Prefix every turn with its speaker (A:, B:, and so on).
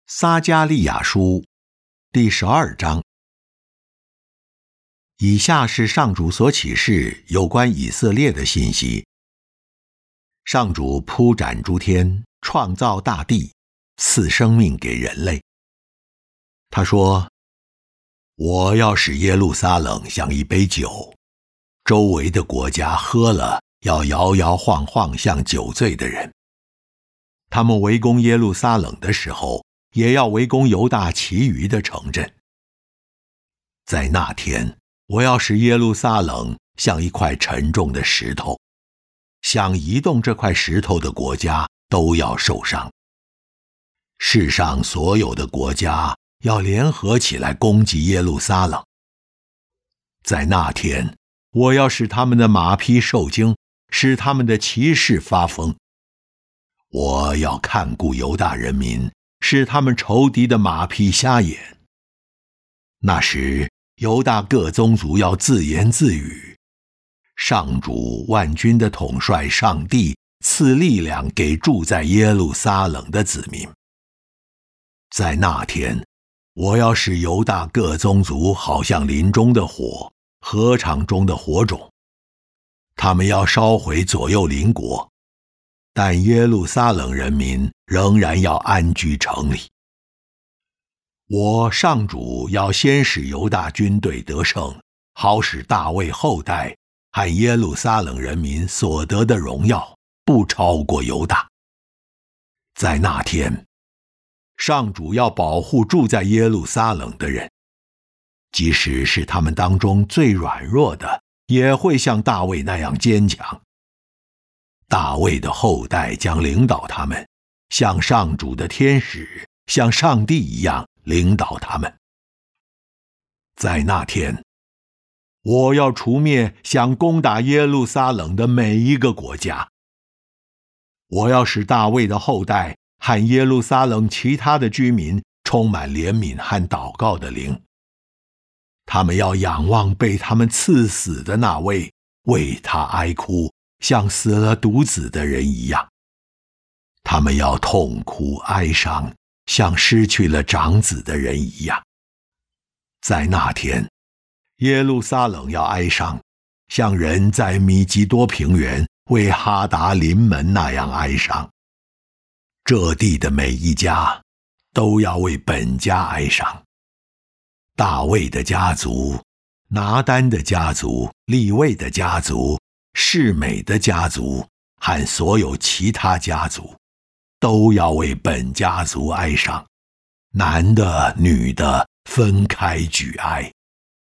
A: 撒迦利亚书第12章。以下是上主所启示有关以色列的信息。上主铺展诸天，创造大地，赐生命给人类。他说：我要使耶路撒冷像一杯酒，周围的国家喝了要摇摇晃晃，像酒醉的人。他们围攻耶路撒冷的时候，也要围攻犹大其余的城镇。在那天，我要使耶路撒冷像一块沉重的石头，想移动这块石头的国家都要受伤。世上所有的国家要联合起来攻击耶路撒冷。在那天，我要使他们的马匹受惊，使他们的骑士发疯。我要看顾犹大人民，使他们仇敌的马匹瞎眼。那时，犹大各宗族要自言自语：上主万军的统帅上帝赐力量给住在耶路撒冷的子民。在那天，我要使犹大各宗族好像林中的火，禾场中的火种，他们要烧毁左右邻国，但耶路撒冷人民仍然要安居城里。我上主要先使犹大军队得胜，好使大卫后代和耶路撒冷人民所得的荣耀不超过犹大。在那天，上主要保护住在耶路撒冷的人，即使是他们当中最软弱的，也会像大卫那样坚强。大卫的后代将领导他们，像上主的天使，像上帝一样领导他们。在那天，我要除灭想攻打耶路撒冷的每一个国家。我要使大卫的后代和耶路撒冷其他的居民充满怜悯和祷告的灵。他们要仰望被他们赐死的那位，为他哀哭，像死了独子的人一样。他们要痛哭哀伤，像失去了长子的人一样。在那天，耶路撒冷要哀伤，像人在米基多平原为哈达临门那样哀伤。这地的每一家都要为本家哀伤。大卫的家族、拿单的家族、利未的家族、示每的家族和所有其他家族，都要为本家族哀伤，男的女的分开举哀。